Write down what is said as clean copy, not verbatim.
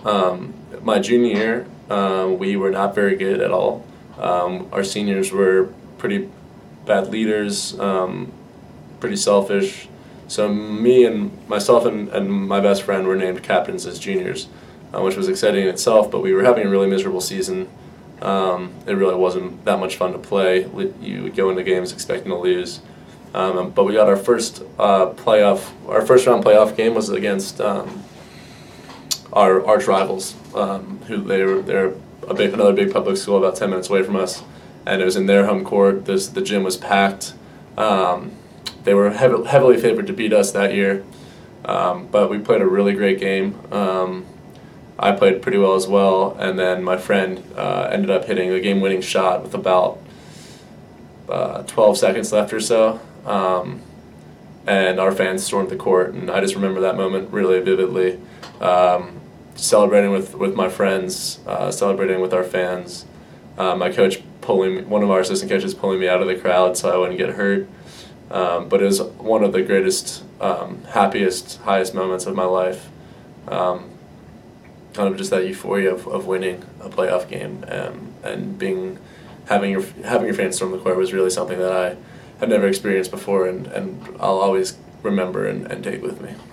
My junior year, we were not very good at all. Our seniors were pretty bad leaders, pretty selfish. So me and myself and my best friend were named captains as juniors, which was exciting in itself, but we were having a really miserable season. It really wasn't that much fun to play. You would go into games expecting to lose. But we got our first round playoff game was against our arch rivals, who they're another big public school about 10 minutes away from us, and it was in their home court. The gym was packed. They were heavily favored to beat us that year, but we played a really great game. I played pretty well as well, and then my friend ended up hitting a game-winning shot with about 12 seconds left or so, and our fans stormed the court, and I just remember that moment really vividly. Celebrating with my friends, celebrating with our fans. My coach one of our assistant coaches pulling me out of the crowd so I wouldn't get hurt. But it was one of the greatest, happiest, highest moments of my life. Kind of just that euphoria of winning a playoff game and having your fans storm the court was really something that I had never experienced before, and I'll always remember and take with me.